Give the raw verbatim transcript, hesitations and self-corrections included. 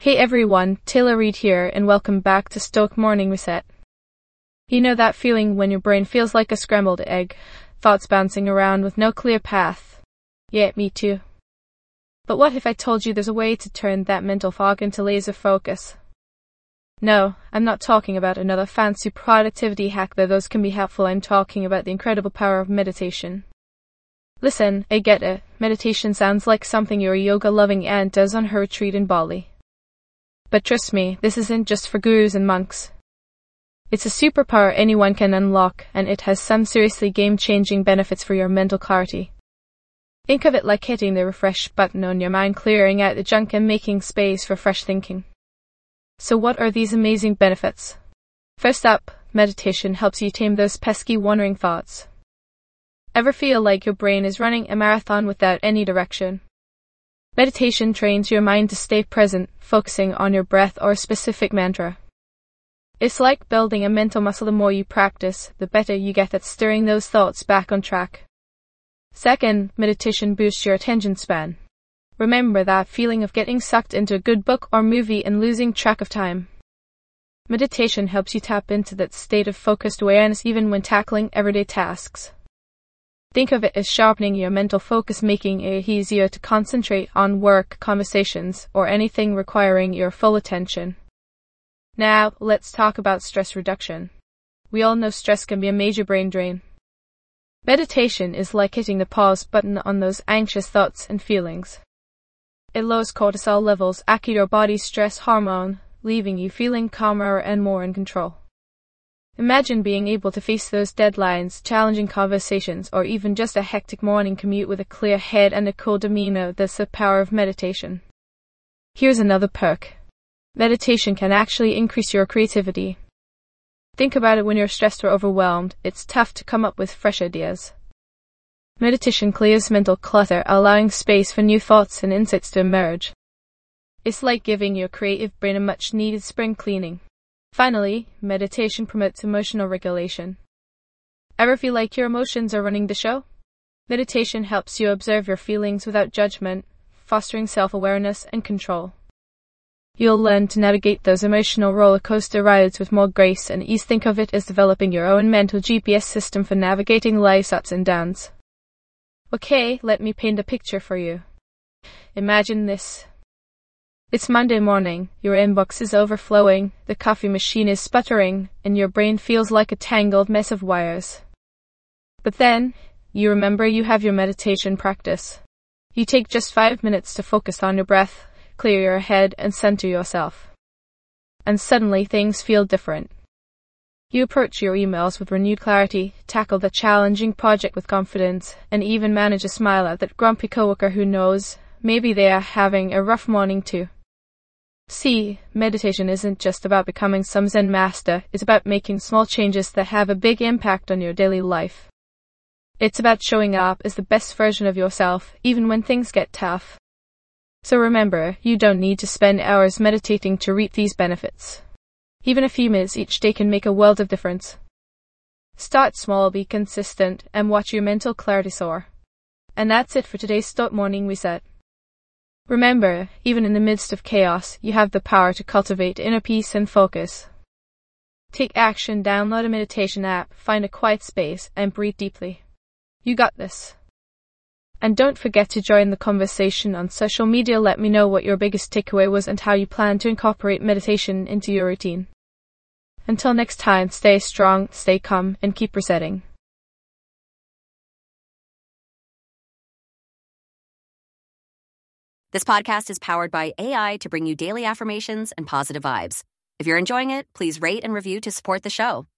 Hey everyone, Taylor Reid here, and welcome back to Stoic Morning Reset. You know that feeling when your brain feels like a scrambled egg, thoughts bouncing around with no clear path? Yeah, me too. But what if I told you there's a way to turn that mental fog into laser focus? No, I'm not talking about another fancy productivity hack, though those can be helpful. I'm talking about the incredible power of meditation. Listen, I get it. Meditation sounds like something your yoga-loving aunt does on her retreat in Bali. But trust me, this isn't just for gurus and monks. It's a superpower anyone can unlock, and it has some seriously game-changing benefits for your mental clarity. Think of it like hitting the refresh button on your mind, clearing out the junk and making space for fresh thinking. So what are these amazing benefits? First up, meditation helps you tame those pesky wandering thoughts. Ever feel like your brain is running a marathon without any direction? Meditation trains your mind to stay present, focusing on your breath or a specific mantra. It's like building a mental muscle. The more you practice, the better you get at stirring those thoughts back on track. Second, meditation boosts your attention span. Remember that feeling of getting sucked into a good book or movie and losing track of time? Meditation helps you tap into that state of focused awareness even when tackling everyday tasks. Think of it as sharpening your mental focus, making it easier to concentrate on work, conversations, or anything requiring your full attention. Now, let's talk about stress reduction. We all know stress can be a major brain drain. Meditation is like hitting the pause button on those anxious thoughts and feelings. It lowers cortisol levels, acting your body's stress hormone, leaving you feeling calmer and more in control. Imagine being able to face those deadlines, challenging conversations, or even just a hectic morning commute with a clear head and a cool demeanor. That's the power of meditation. Here's another perk. Meditation can actually increase your creativity. Think about it: when you're stressed or overwhelmed, it's tough to come up with fresh ideas. Meditation clears mental clutter, allowing space for new thoughts and insights to emerge. It's like giving your creative brain a much-needed spring cleaning. Finally, meditation promotes emotional regulation. Ever feel like your emotions are running the show? Meditation helps you observe your feelings without judgment, fostering self-awareness and control. You'll learn to navigate those emotional roller coaster rides with more grace and ease. Think of it as developing your own mental G P S system for navigating life's ups and downs. Okay, let me paint a picture for you. Imagine this. It's Monday morning, your inbox is overflowing, the coffee machine is sputtering, and your brain feels like a tangled mess of wires. But then, you remember you have your meditation practice. You take just five minutes to focus on your breath, clear your head, and center yourself. And suddenly things feel different. You approach your emails with renewed clarity, tackle the challenging project with confidence, and even manage to smile at that grumpy coworker who knows maybe they are having a rough morning too. See, meditation isn't just about becoming some Zen master, it's about making small changes that have a big impact on your daily life. It's about showing up as the best version of yourself, even when things get tough. So remember, you don't need to spend hours meditating to reap these benefits. Even a few minutes each day can make a world of difference. Start small, be consistent, and watch your mental clarity soar. And that's it for today's Stoic Morning Reset. Remember, even in the midst of chaos, you have the power to cultivate inner peace and focus. Take action, download a meditation app, find a quiet space, and breathe deeply. You got this. And don't forget to join the conversation on social media. Let me know what your biggest takeaway was and how you plan to incorporate meditation into your routine. Until next time, stay strong, stay calm, and keep resetting. This podcast is powered by A I to bring you daily affirmations and positive vibes. If you're enjoying it, please rate and review to support the show.